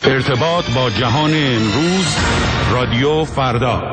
ارتباط با جهان امروز، رادیو فردا.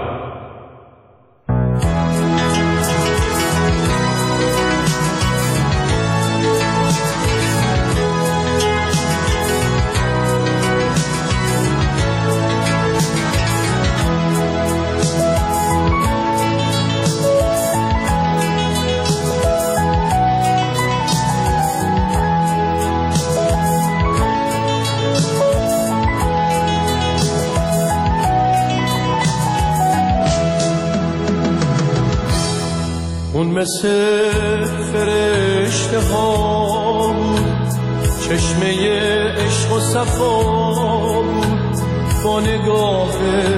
اون مثل فرشته ها بود، چشمه عشق و صفا بود، با نگاه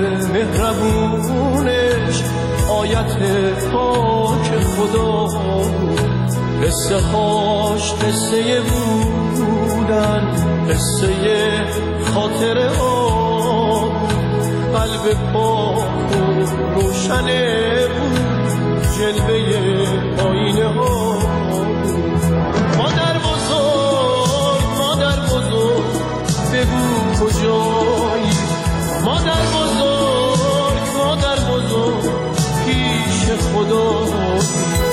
مهربونش آیت پاک خدا بود. قصه هاش قصه بودن، قصه خاطر آب، قلب پاک و روشنه بود، جلوه آینه ها. مادر بزرگ، مادر بزرگ، بگو کجایی؟ مادر بزرگ، مادر بزرگ، پیش خدایی.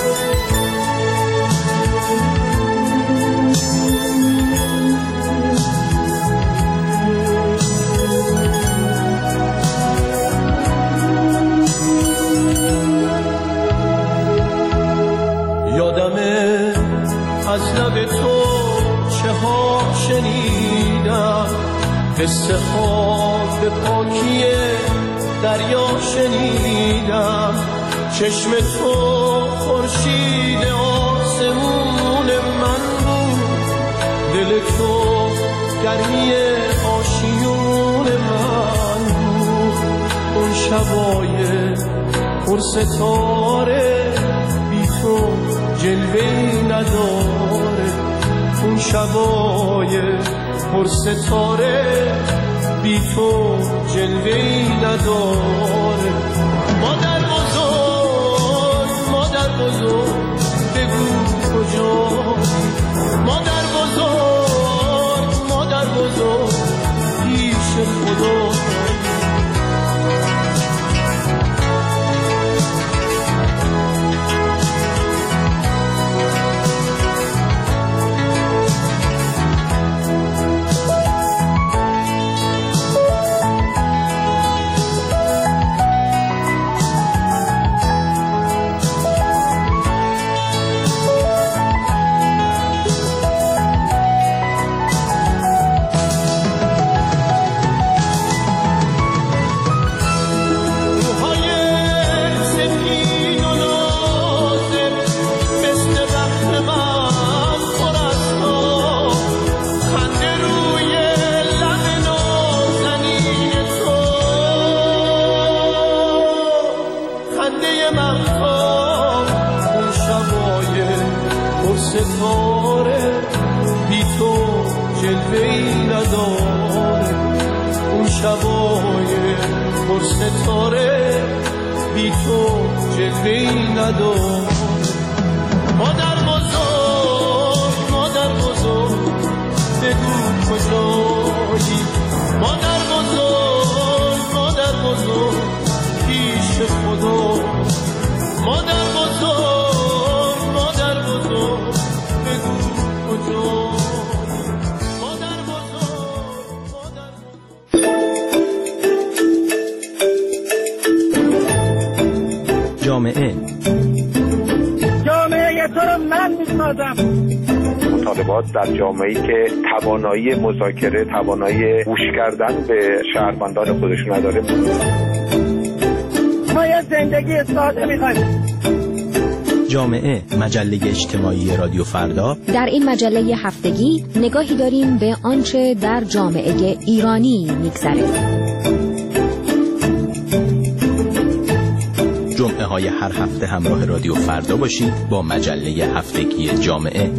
یادمه از لب تو چه ها شنیدم، قصه ها به پاکی دریا شنیدم. چشم تو خورشید آسمون من بود، دل تو گرمی آشیون من بود. اون شبای پر ستاره بی تو جلوه‌ای نداره، اون شبای پر ستاره بی تو جلوه‌ای نداره. مادر بزرگ، مادر بزرگ، بگو کجایی؟ مادر بزرگ، مادر بزرگ، پیش خدا. ستاره بی تو جلوه‌ای نداره، اون شبای پر ستاره بی تو جلوه‌ای نداره. مادر بزرگ، مادر بزرگ، بگو کجایی؟ مادر بزرگ، مادر بزرگ، پیش خدا. مادر بزرگ، مادر بزرگ، بگو کجایی؟ مادر بزرگ، مادر بزرگ. جامعه تو رو من میسازم. مطالبات در جامعه‌ای که توانایی مذاکره، توانایی گوش کردن به شهروندان خودشون نداره. ما یه زندگی ساده می‌خوایم. جامعه، مجله اجتماعی رادیو فردا. در این مجله هفتگی نگاهی داریم به آنچه در جامعه ایرانی می‌گذره. جمعه های هر هفته همراه رادیو فردا باشید با مجله هفتگی جامعه.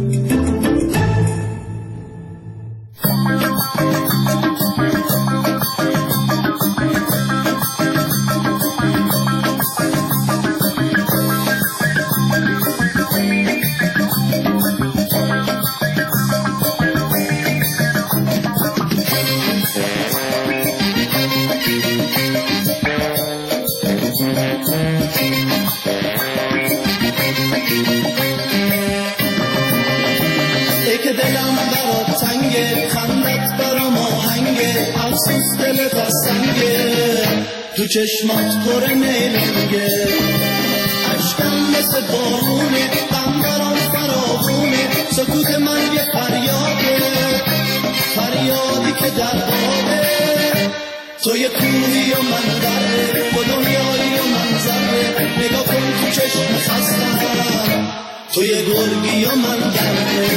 افسوس دلت از سنگه، تو چشمات پر نیرنگه، عشقم مثل بارونه، غم برام فراوونه، سکوت من یه فریاده، فریادی که در بابه، تو یه کوهی و من دره، تو دنیایی و من ذره، نگاه کن تو چشم خستم، تو یه گرگی و من دره.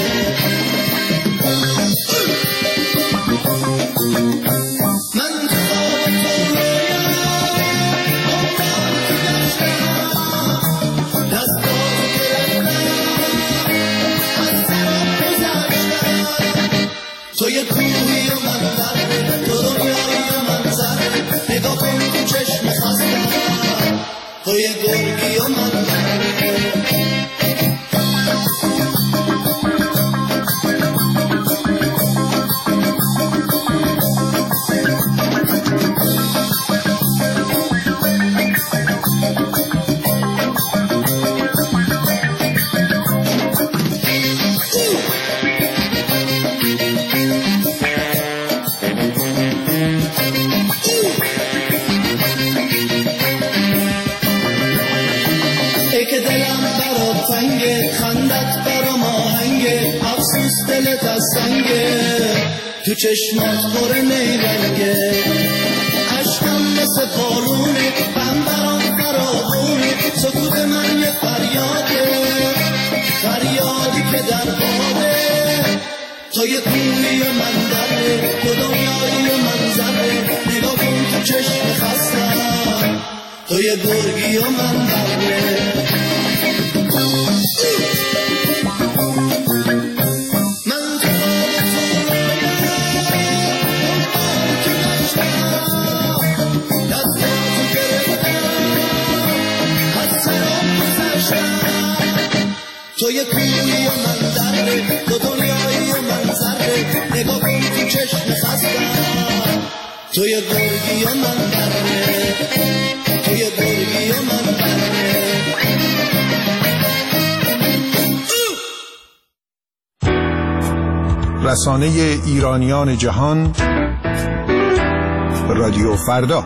من تو رویم، آمدم تو دشتم، دستاتو گرفتم، از سرم گذشتم، تو یه کوهی و من دره، تو دنیایی و من ذره، نگاه کن تو چشم خستم، تو یه گرگی و من دره. که دلم برات تنگه، خندت برام آهنگه، افسوس دلت از سنگه، تو چشمات پر نیرنگه، عشقم مثل بارونه، غم برام فراوونه، سکوت من یه فریاده، فریادی که در بابه، تو یه کوهی و من دره، تو دنیایی و من ذره، نگاه کن تو چشم خستم، تو یه گرگی و من بره. من تو تو داشتم، دستاتو گرفتم، از سرم گذشتم، تو یه کوهی و من دره، تو دنیایی و من ذره، نگاه کن تو چشم خستم، تو یه گرگی و من بره، تو یه گرگی و من بره. رسانه ایرانیان جهان، رادیو فردا.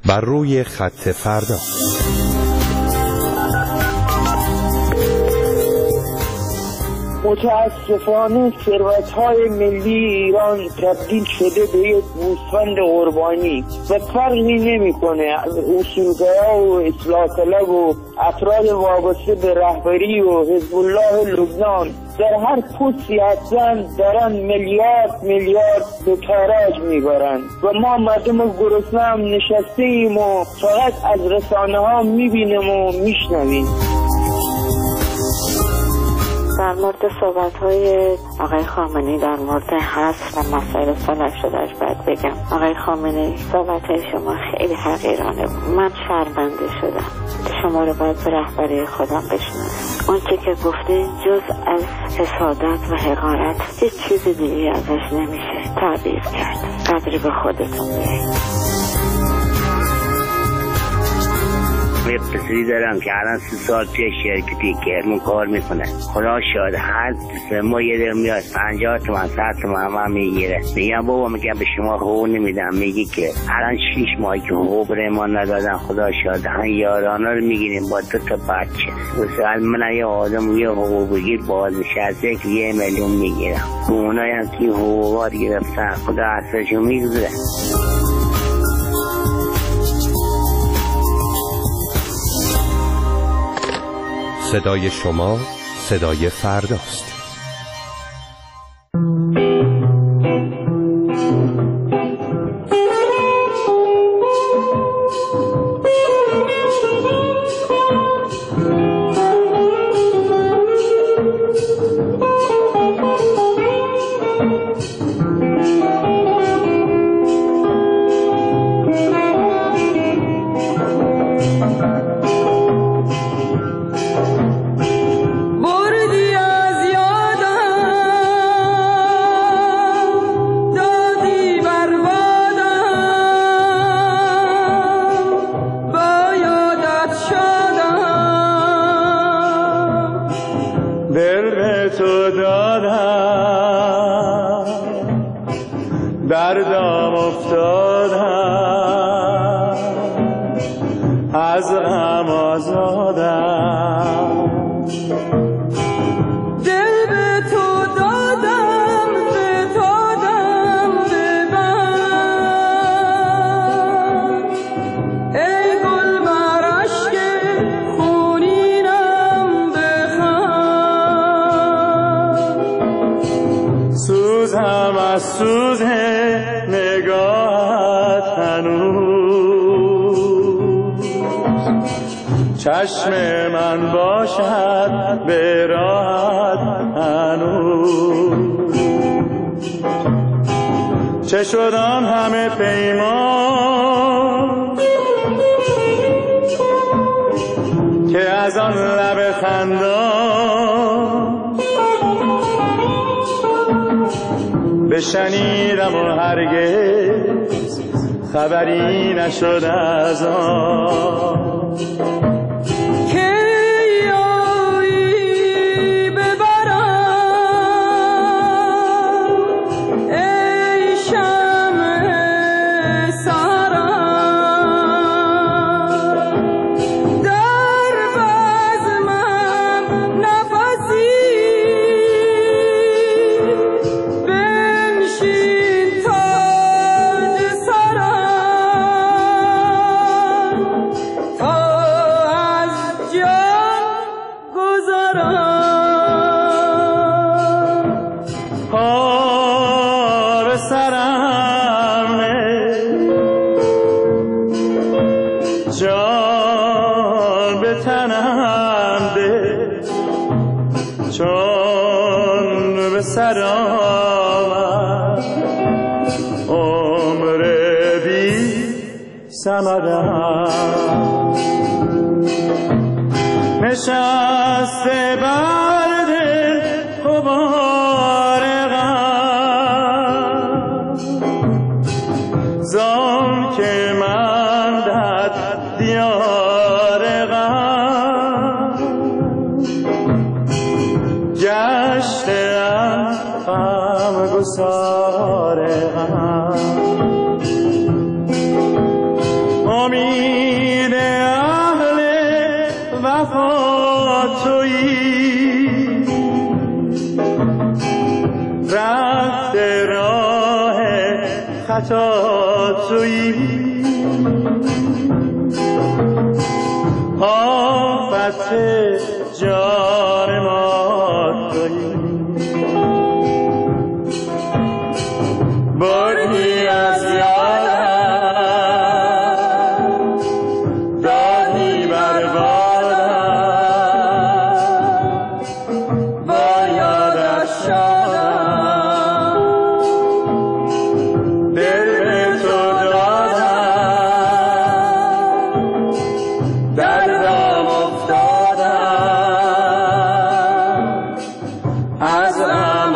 بر روی خط فردا. متاسفانه ثروت‌های ملی ایران تبدیل شده به یک گوسفند قربانی و فرقی نمی‌کنه اصولگرا و اصلاح طلب و افراد وابسته به رهبری و حزب الله لبنان در هر پستی هستن دارن میلیارد به تاراج میبرن و ما مردم گرسنه هم نشسته ایم و فقط از رسانه ها میبینیم و میشنویم. در مورد صحبت‌های آقای خامنه‌ای در مورد حذف و مسائل صلح شدهش باید بگم آقای خامنه‌ای صحبت‌های شما خیلی حقیرانه بود. من شرمنده شدم. شما رو باید به رهبری خودم بشناسم. اون که گفتین جز از حسادت و حقارت هیچ چیز دیگه ازش نمیشه تعبیر کرد. قدری به خودتون بیایید. یه پسری دارم که الان 3 سال توی شرکتی کرمون کار میکنه. خدا شاید هر 3 ماه یه در میاد 50 تومن 100 تومن هم میگیره. میگم بابا میگم به شما حقوق نمیدم. میگی که الان 6 ماهی که حقوق ما ندادن. خدا شاید هم یارانا رو میگیریم با 2 تا بچه. مثلا من یه آدم یه حقوق بگیر بازنشسته که 1 میلیون میگیرم. اونایی هم که حقوقات گرفتن خدا اصلشون میگذره. صدای شما صدای فرداست. چشم من باشد به راحت هنوز چه شدم همه پیمان که از آن لب خندان بشنیدم و هرگز خبری نشد از آن نشسته بر دل غبار غم زان که من در دیار غم گشتم غمگسار غم امید تویی رفته راه خطا تویی آفت جان ما تویی بردی از یادم دادی بربادم با یادت شدم دل به تو دادم دردم افتادم از غم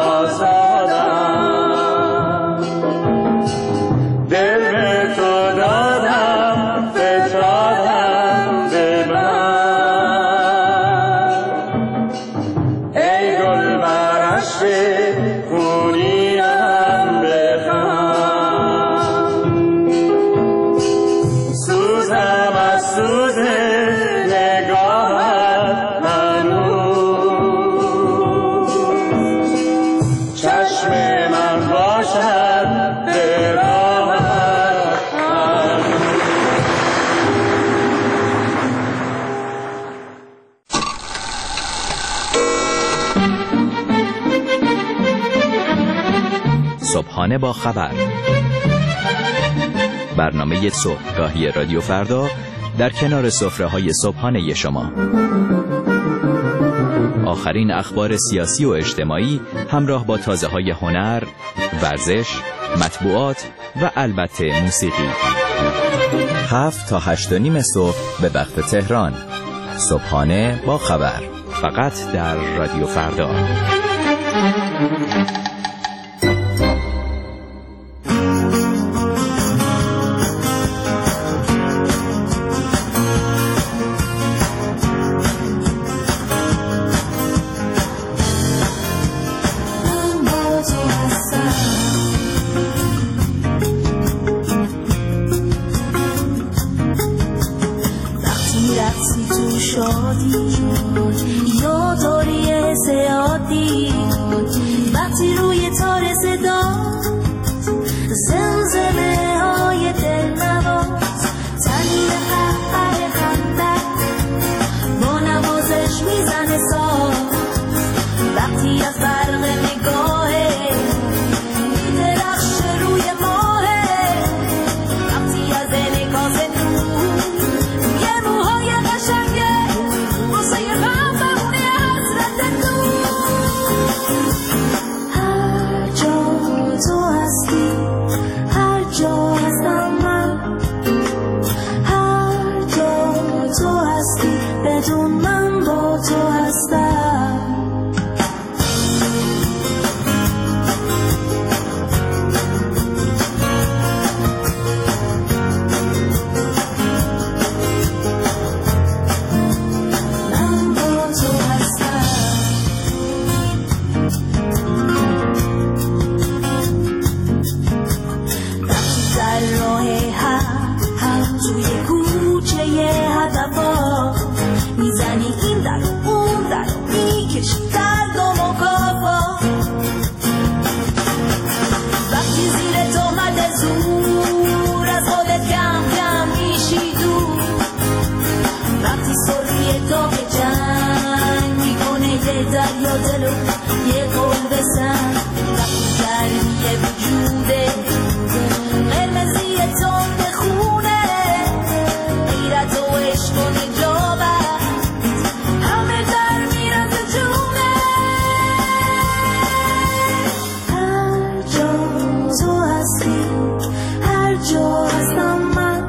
آزادم دل به تو دادم فتادم به من ای گل برشت خونیم بخند سوزم از سوز نگاهت هنوز چشم من باشد به راهت صبحانه با خبر، برنامه صبحگاهی رادیو فردا در کنار سفره‌های صبحانه شما. آخرین اخبار سیاسی و اجتماعی همراه با تازه‌های هنر، ورزش، مطبوعات و البته موسیقی. 7 تا 8:30 صبح به وقت تهران. صبحانه با خبر، فقط در رادیو فردا. وقتی روی تار صدا زمزمه های دلنواز تنین قهقه خندق با نوازش میزنه ساز وقتی از برق نگاهه میدرخشه روی ماهه وقتی از انعکاس نور یه موهای قشنگه واسه غم بمونه حسرت دور هر جا تو هستی هر جا هستم من هر جا تو هستی بدون من با تو هستم من با تو هستم وقتی در راه هم توی کوچه هدفا میزنی این در و اون در و میکشی درد و مکافا وقتی زیر تهمت زور از خودت کم کم میشی دور وقتی سرخی تو که جنگ میکنه یه دریا دلو یه قول بزن وقتی گرمی وجوده قرمزی تند خونه غیرت و عشق و نجابت همه در میرن تو جونه هر جا تو هستی هر جا هستم من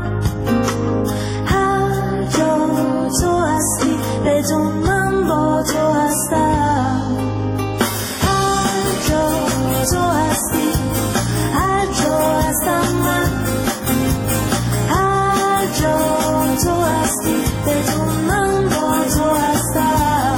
هر جا تو هستی بدون من با تو هستم هر جا تو هستی هر جا هستم من هر جا تو هستی بدون من با تو هستم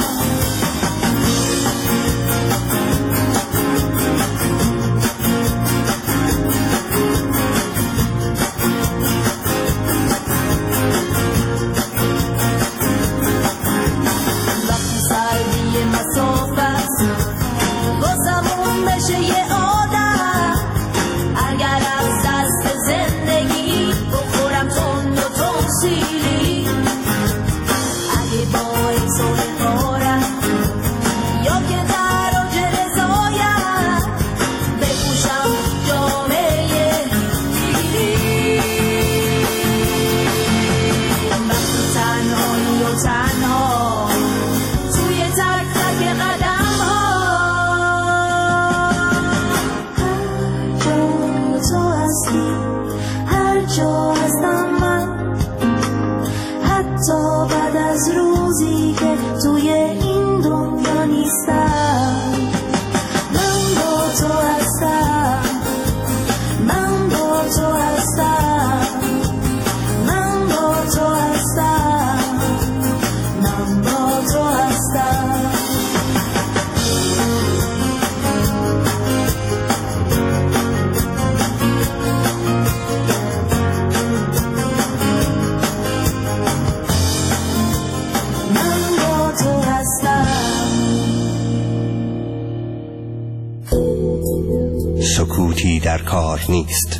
سکوتی در کار نیست.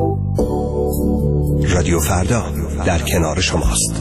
رادیو فردا در کنار شماست.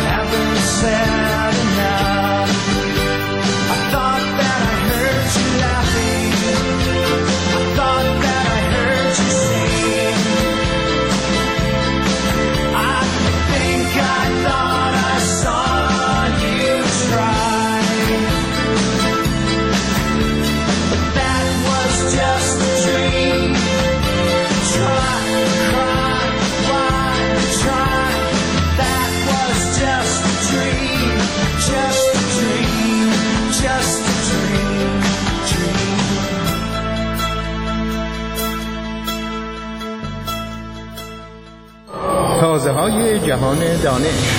Sad enough. I thought that I heard you laugh. صدای جهان دانش.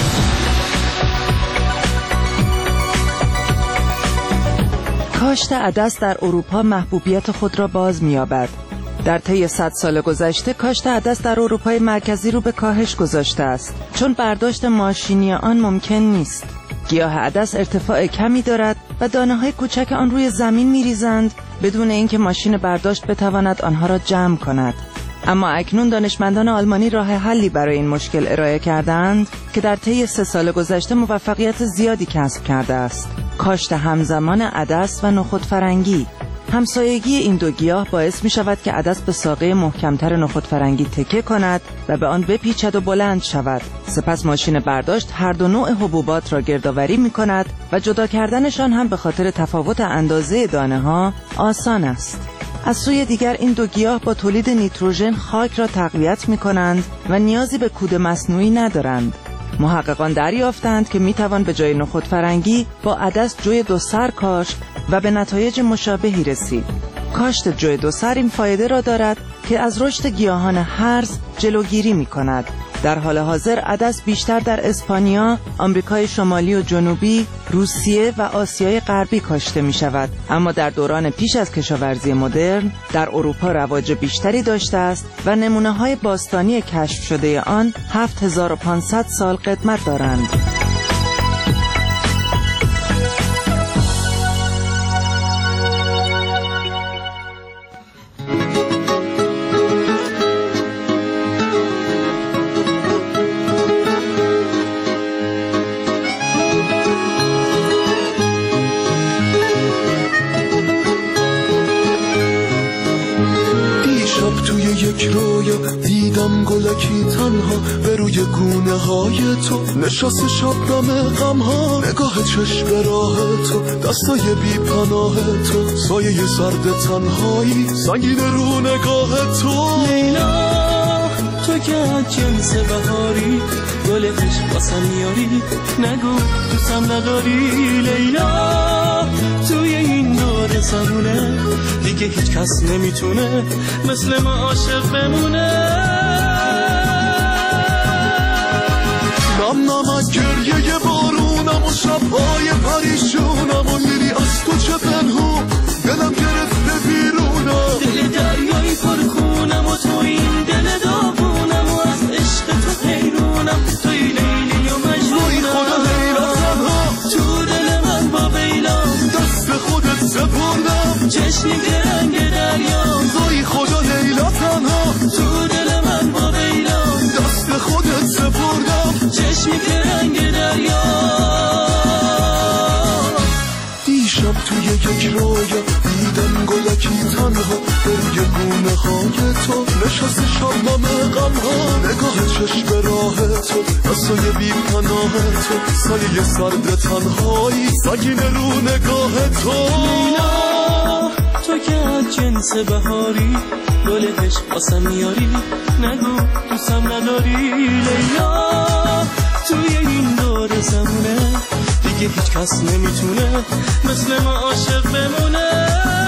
کاشت عدس در اروپا محبوبیت خود را باز می‌یابد. در طی 100 سال گذشته کاشت عدس در اروپای مرکزی رو به کاهش گذاشته است، چون برداشت ماشینی آن ممکن نیست. گیاه عدس ارتفاع کمی دارد و دانه‌های کوچک آن روی زمین می‌ریزند بدون اینکه ماشین برداشت بتواند آنها را جمع کند. اما اکنون دانشمندان آلمانی راه حلی برای این مشکل ارائه کردند که در طی 3 سال گذشته موفقیت زیادی کسب کرده است: کاشت همزمان عدس و نخود فرنگی. همسایگی این دو گیاه باعث می شود که عدس به ساقه محکمتر نخود فرنگی تکیه کند و به آن بپیچد و بلند شود. سپس ماشین برداشت هر دو نوع حبوبات را گردآوری می کند و جدا کردنشان هم به خاطر تفاوت اندازه دانه ها آسان است. از سوی دیگر این دو گیاه با تولید نیتروژن خاک را تقویت می کنند و نیازی به کود مصنوعی ندارند. محققان دریافتند که می توان به جای نخود فرنگی با عدس جوی دو سر کاشت و به نتایج مشابهی رسید. کاشت جوی دو سر این فایده را دارد که از رشد گیاهان هرز جلوگیری می کند. در حال حاضر عدس بیشتر در اسپانیا، آمریکای شمالی و جنوبی، روسیه و آسیای غربی کاشته می شود، اما در دوران پیش از کشاورزی مدرن در اروپا رواج بیشتری داشته است و نمونه های باستانی کشف شده آن 7500 سال قدمت دارند. دیدم گلکی تنها به روی گونه های تو نشست شبنم غم ها، نگاه چشم راه تو، دستای بی پناه تو، سایه سرد تنهایی سنگین رو نگاه تو. لیلا تو که از جنس بهاری، گل عشق واسم میاری، نگو دوستم نداری. لیلا توی این دور زمونه دیگه هیچ کس نمیتونه مثل ما عاشق بمونه. نم نمک گریه بارونم و شبهای پریشونم و میری از تو چه پنهون، دلم گرفته بیرونم. دل دریایی پرخونم و تو این دل داغونم و از عشق تو حیرونم. توی لیلی و مجنونم. وای خدا لیلا تنها تو دل من با بیلا، دست خودت سپردم چشمی که رنگ دریا. وای خدا لیلا تنها تو دل من با بیلا، دست خودت سپردم چشمی که رنگ دریا. دیشب توی یک رویا دیدم گلکی تنها به روی گونه های تو نشست شبنم غم ها، نگاه چشم راه تو، دستای بی پناه تو، سایه سرد تنهایی سنگین رو نگاه تو. لیلا تو که از جنس بهاری، گل عشق واسم میاری، نگو دوستم نداری. لیلا توی این دور زمونه دیگه هیچ کس نمیتونه مثل ما عاشق بمونه.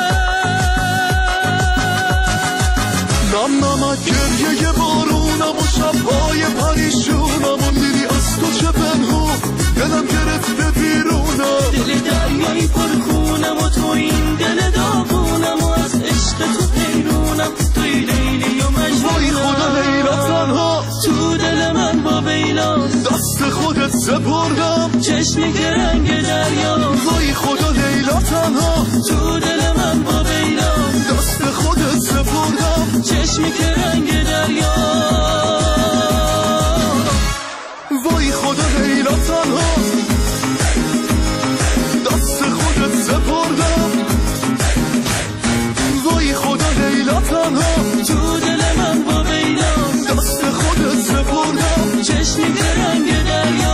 نم نمک گریه بارونم و شبهای پریشونم و میری از تو چه پنهون، دلم گرفته بیرونم. دل دریایی پرخونم و تو این دل داغونم و از عشق تو حیرونم. توی لیلی و مجنونم. وای خدا لیلا تنها تو دل من با بیلا، دست خودت سپردم چشمی که رنگ دریا. وای خدا لیلا تنها تو دل من با بیلا، دست خودت سپردم چشمی که رنگ دریا. وای خدا لیلا تنها دست خودت سپردم. وای خدا لیلا تنها تو دل من با بیلا، دست خودت سپردم چشمی که رنگ دریا.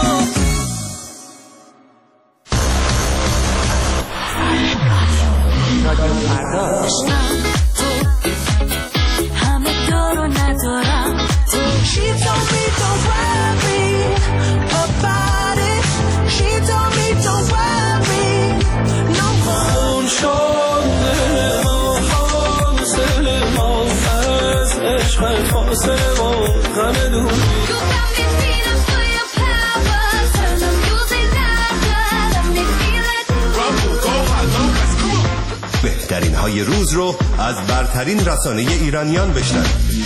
همه دارو ندارم تو. She told me don't worry about it. She told me don't worry no more. های روز رو از برترین رسانه ایرانیان بشنوید.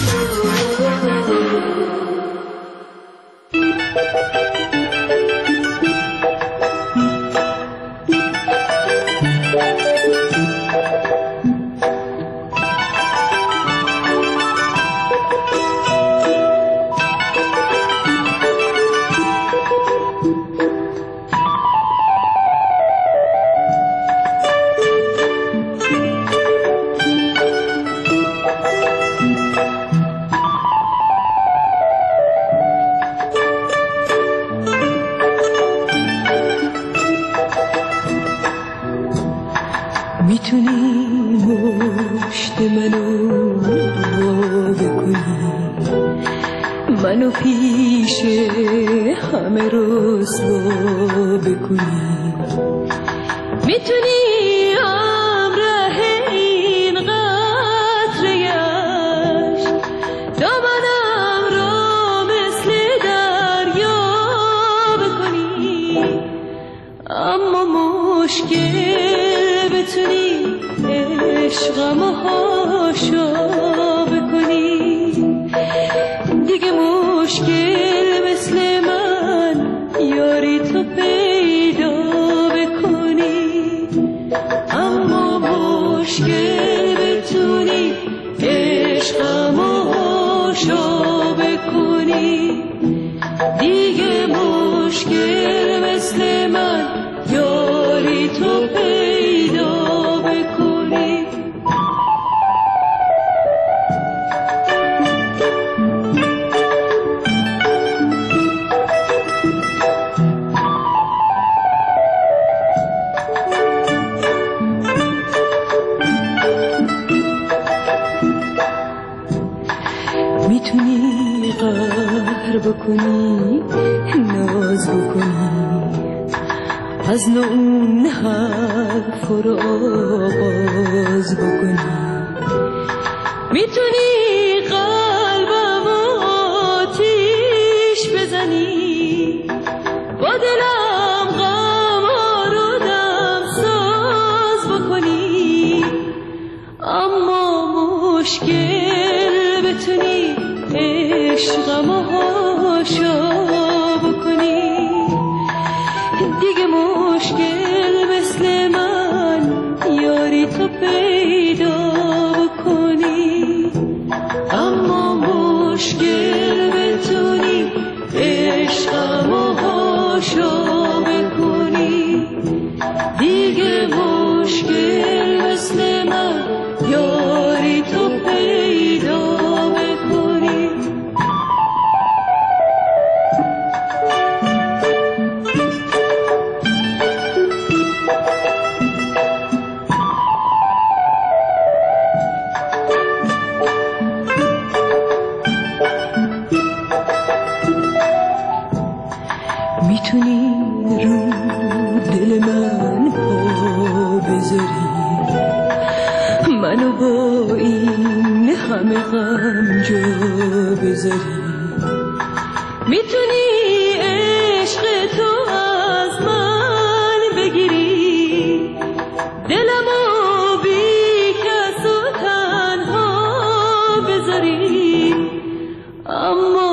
منو پیش همه رسوا بکنی، میتونی همراه این قطره‌اش دامنم رو مثل دریا بکنی، اما مشکل بتونی عشقمو هاشا بکنی، دیگه مشکل مثل من یاری تو پیدا بکنی، اما مشکل بتونی عشقمو هاشا بکنی، دیگه مشکل مثل من یاری تو پیدا بکنی. میتونی قهر بکنی، ناز بکنی، از اون حرف رو آغاز بکنی، میتونی قلبم آتیش بزنی، با دلم غم رو دم ساز بکنی، اما مشکل بتونی عشقمو هاشا بکنی، دیگه مشکل مثل من یاری تو پیدا بکنی، اما مشکل بتونی عشقمو هاشا بکنی، دیگه مشکل مثل من یاری تو پیدا بکنی. میتونی رو دل من پا بذاری، منو با این همه غم جا بذاری، میتونی عشق تو از من بگیری، دلمو بی کس و تنها بذاری، اما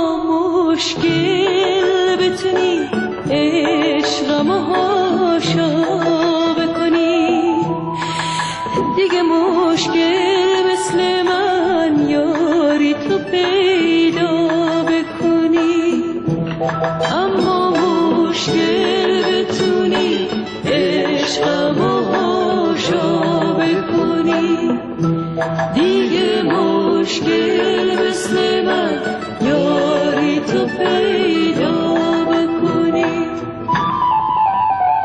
مشکل بتونی عشقمو هاشا بکنی، دیگه مشکل مثل من یاری تو پیدا بکنی، اما مشکل بتونی عشقمو هاشا بکنی، دیگه مشکل مثل من یاری تو پیدا بکنی.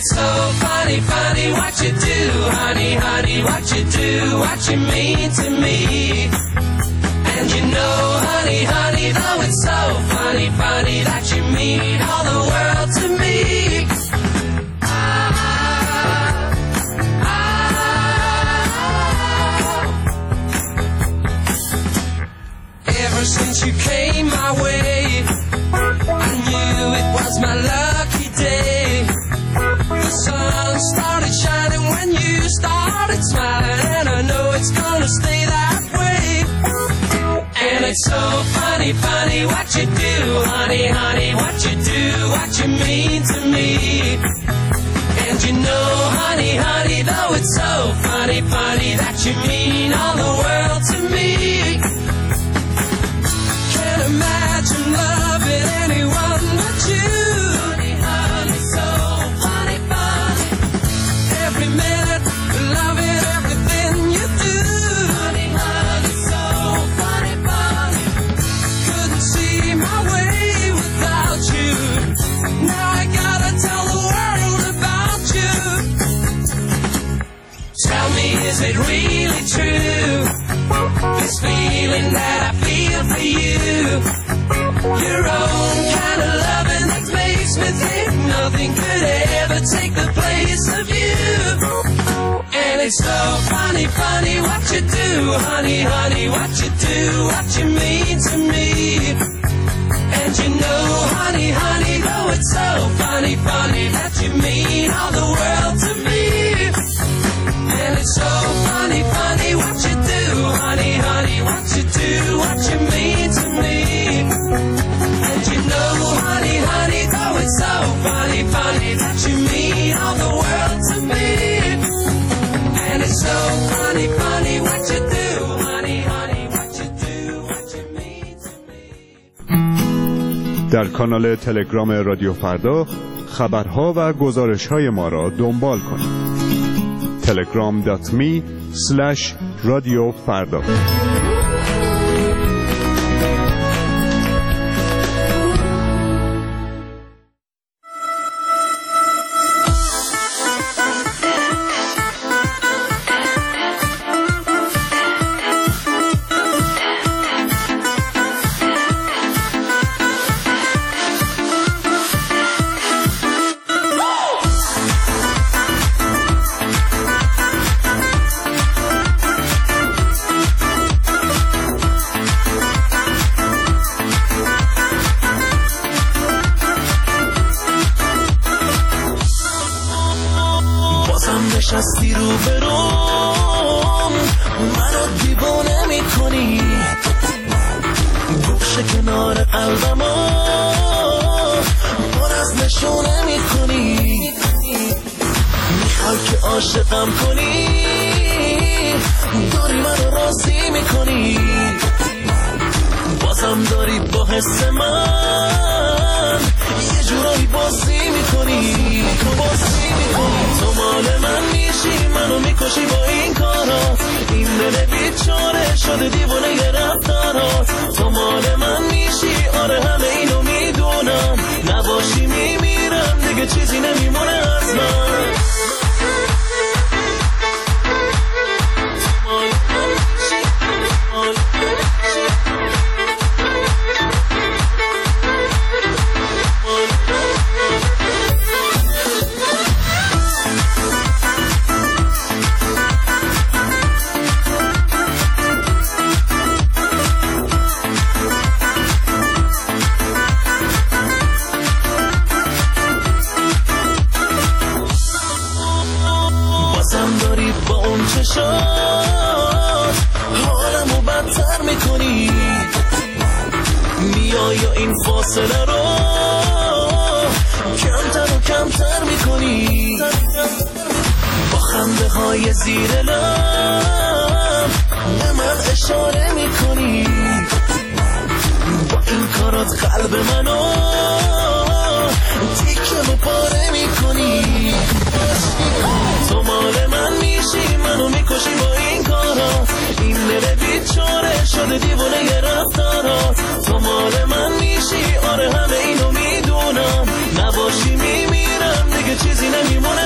it's so funny, funny what you do, honey, honey, what you do, what you mean to me. And you know, honey, honey, though it's so funny, funny that you mean all the world to me. Ever since you came my way, I knew it was my lucky day. The sun started shining when you started smiling, and I know it's gonna stay that way. And it's so funny, funny what you do, honey, honey, what you do, what you mean to me. And you know, honey, honey, though it's so funny, funny that you mean all the world to me. Can't imagine loving anyone but you. Honey, honey, so funny, funny. Every minute, loving everything you do. Honey, honey, so funny, funny. Couldn't see my way without you. Now I gotta tell the world about you. Tell me, is it really true? This feeling that I feel for you. Your own kind of loving that makes me think nothing could ever take the place of you. And it's so funny, funny what you do, honey, honey, what you do, what you mean to me. And you know, honey, honey, though it's so funny, funny that you mean all the world to me. And it's so funny, funny what you do, honey, honey, what you do, what you mean to me. And you know, honey, honey, though it's so funny, funny that you mean all the world to me. And it's so funny, funny what you do, honey, honey, what you do, what you mean to me. در کانال تلگرام رادیو فردا خبرها و گزارش‌های ما را دنبال کنید. telegram.me/رادیو فردا. نشستی رو برام منو دیوانه میکنی گوشه کنار قلبما پر از نشونه میکنی میخوای که عاشقم کنی داری منو راضی میکنی بازم داری با حس من یه جورایی بازی میکنی تو مال من میشی منو میکشی با این کارات این دل بیچاره شده دیوانه یه رفتارات تو مال من میشی آره همه اینو میدونم نباشی میمیرم دیگه چیزی نمیمونه از من حالمو بدتر میکنی میای یا این فاصله رو کمتر و کمتر میکنی با خنده های زیر لب به من اشاره میکنی با این کارات قلب منو تیکه و پاره میکنی تو مال من میشی منو میکشی با این کارات این دل بیچاره شده دیوانه یه رفتارات تو مال من میشی آره همه اینو میدونم نباشی میمیرم دیگه چیزی نمیمونه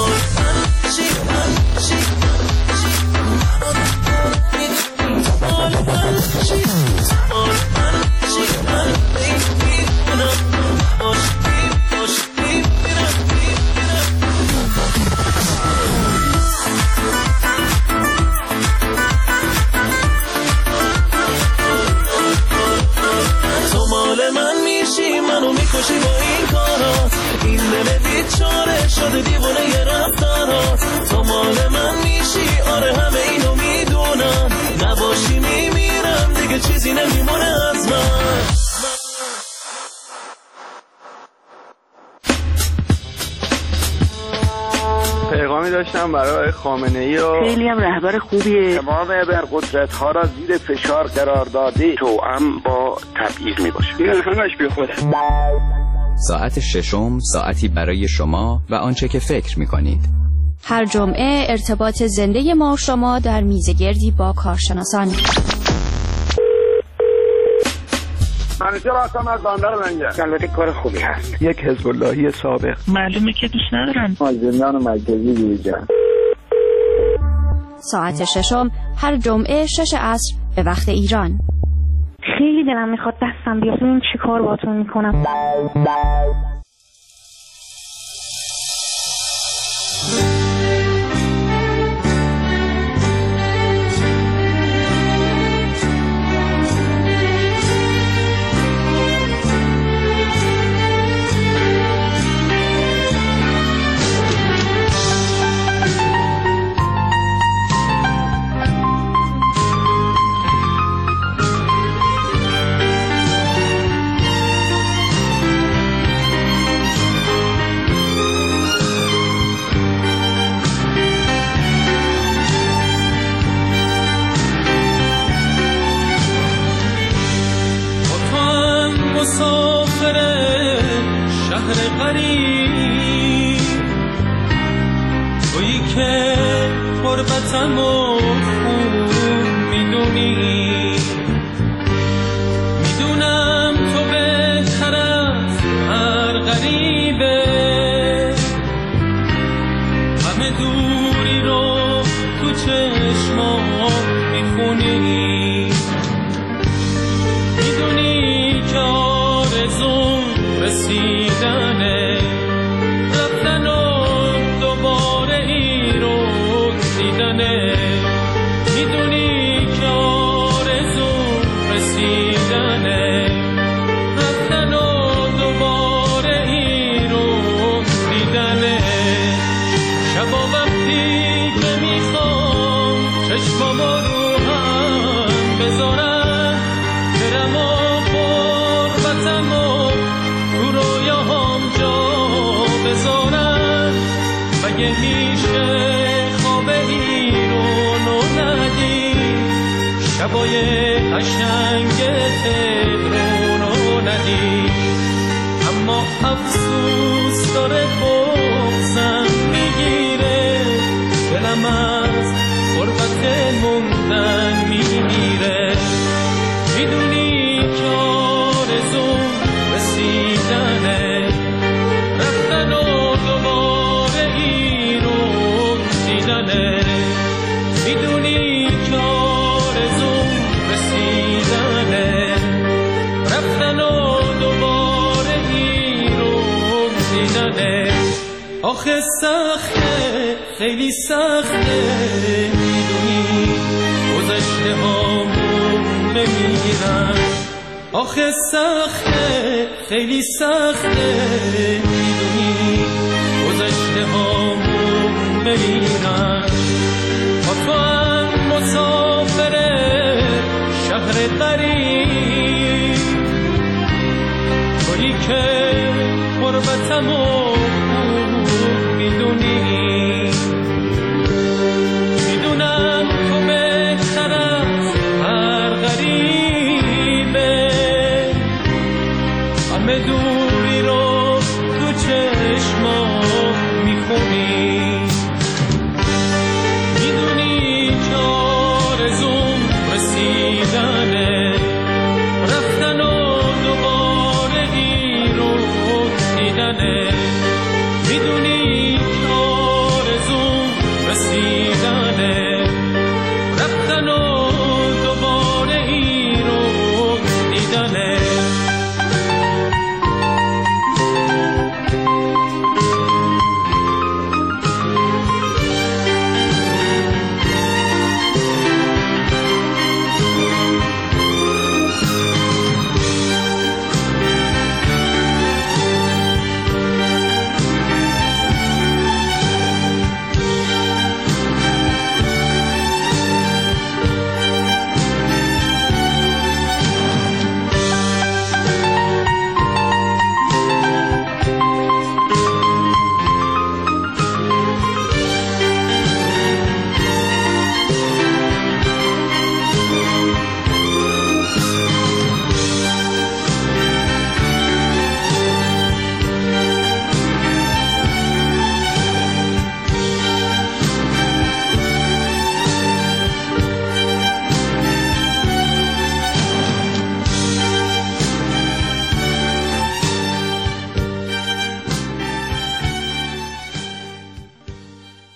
پیغامی داشتم برای خامنه‌ای و خیلی هم رهبر خوبیه. تمام ابرقدرت‌ها را زیر فشار قرار داده توأم با تبعیض میباشه. این همش بیخوده. ساعت ششم ساعتی برای شما و آنچه که فکر می‌کنید. هر جمعه ارتباط زنده ما و شما در میزگردی با کارشناسان. منیجر هستم از بندر لنگر. البته کار خوبی هست. یک حزب اللهی سابق. معلومه که دوست ندارن. زندان مرکزی بیرجان. ساعت ششم هر جمعه 6 عصر به وقت ایران. خیلی دلم میخواد دستم بیاد ببین چی کار باهاتون میکنم. آخه سخته خیلی سخته میدونی گذشته هامون بمیرن آخه سخته خیلی سخته میدونی گذشته هامون بمیرن با تو هم مسافر شهر غریب تویی که غربتمو میدونم تو بهتر از هر غریبه همه دوری رو تو چشما میخونی میدونی که آرزوم رسیدنه رفتن و دوباره این رو دیدنه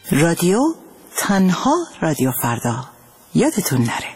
رادیو تنها رادیو فردا، یادتون نره.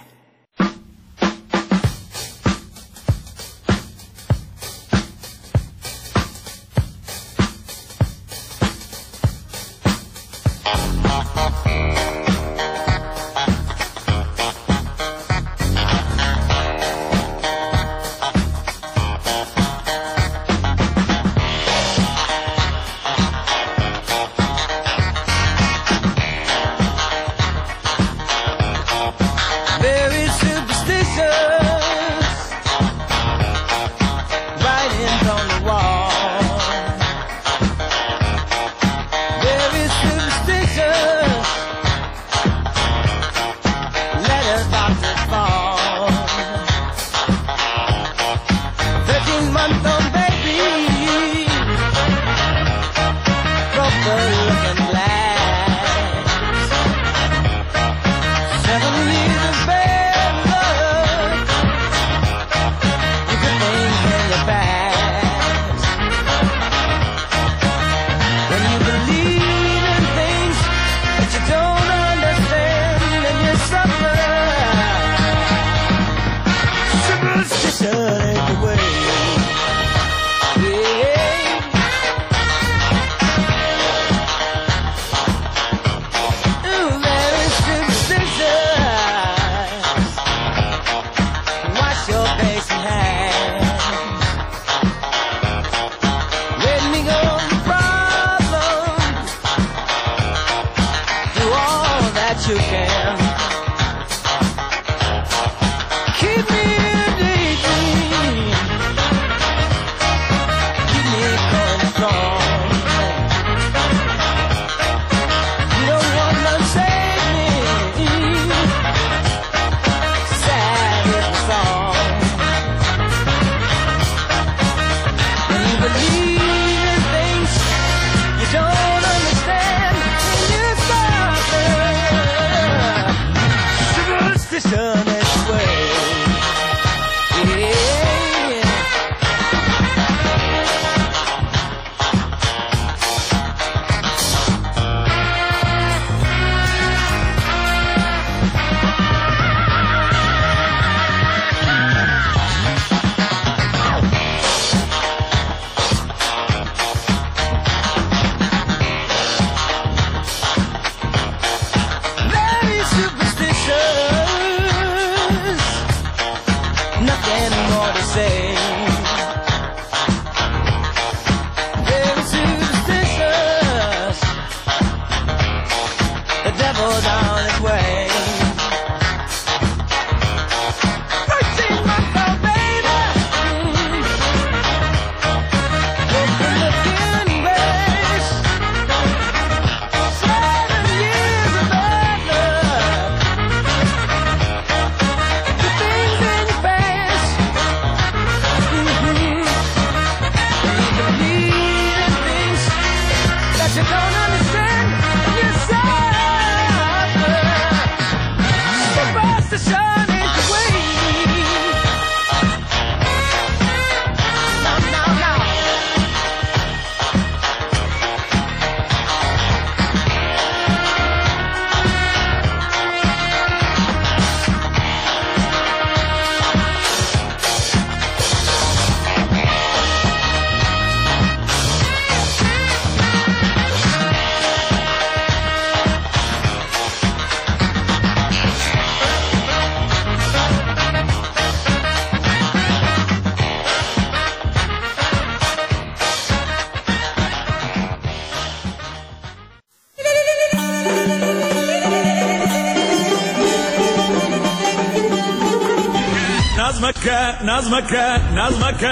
نظمك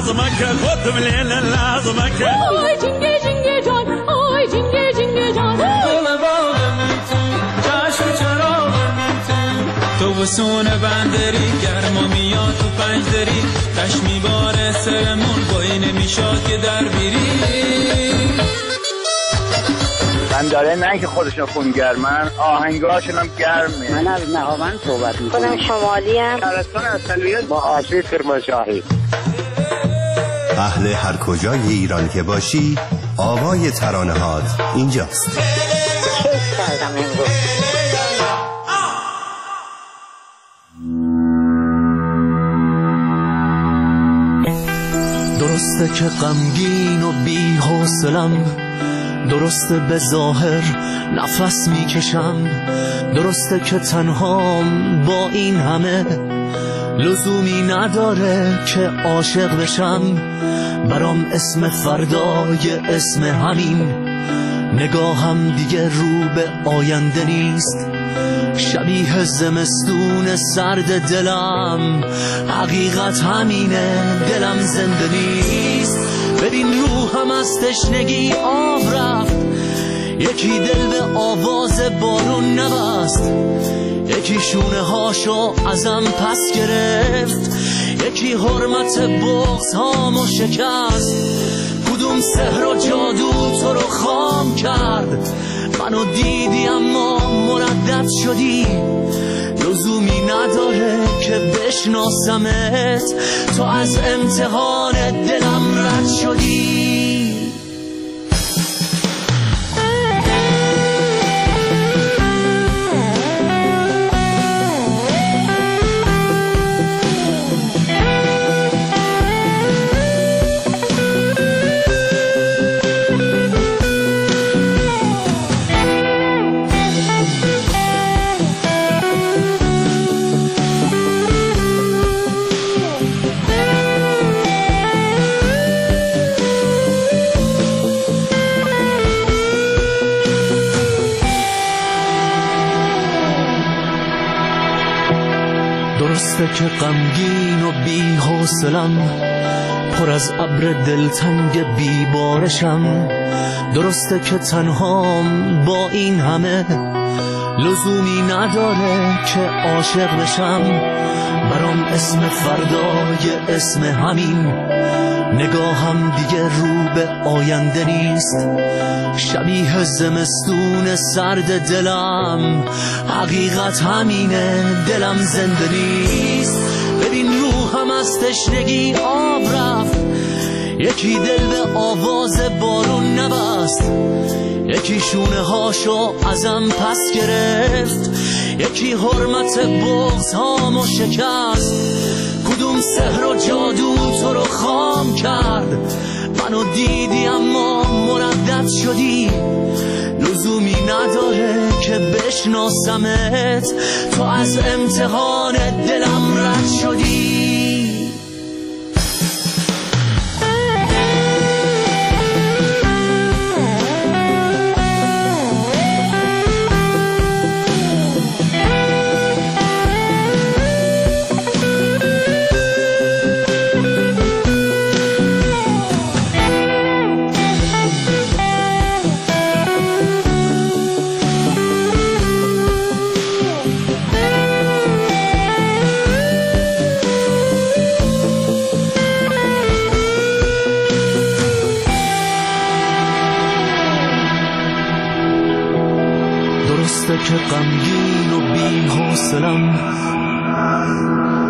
خود بليل نظمك آی جنگه جنگه جان آی جنگه جنگه جان چشم چراغ تو وسون بندری گرما میاد تو پنجدری تش میباره سرمون بایی نمیشاد که در بیری من داره نه که خودشون خونگرمن آهنگاشون هم گرمه. من از نهاوند صحبت میکنم. خودم شمالی ام. شهرستان اصلیت با آشی کرمانشاهی. اهل هر کجای ایران که باشی آوای ترانه‌هات اینجاست. کردم امروز. درسته که غمگین و بی حوصلم، درسته به ظاهر نفس میکشم، درسته که تنهام با این همه، لزومی نداره که عاشق بشم. برام اسم فردای اسم همین، نگاهم دیگه رو به آینده نیست. شبیه زمستون سرد دلم، حقیقت همینه، دلم زنده نیست. ببین روحم از تشنگی آب رفت، یکی دل به آواز بارون نبست، یکی شونه هاشو ازم پس گرفت، یکی حرمت بغض هامو شکست. کدوم سحر و جادو تو رو خام کرد؟ منو دیدی اما مردد شدی، لزومی نداره که بشناسمت، تو از امتحان دلم رد شدی. درسته که غمگین و بی حوصلم، پر از ابر دلتنگ بیبارشم، درسته که تنهام با این همه، لزومی نداره که عاشق بشم. برام اسم فردای اسم همین، نگاهم دیگه رو به آینده نیست. شبیه زمستون سرد دلم، حقیقت همینه، دلم زنده نیست. ببین روحم از تشنگی آب رفت، یکی دل به آواز بارون نبست، یکی شونه هاشو ازم پس گرفت، یکی حرمت بغض هامو شکست. کدوم سحر و جادو تو رو خام کرد؟ منو دیدی اما مردد شدی، لزومی نداره که بشناسمت، تو از امتحان دلم رد شدی. درسته که غمگین و بی حوصلم،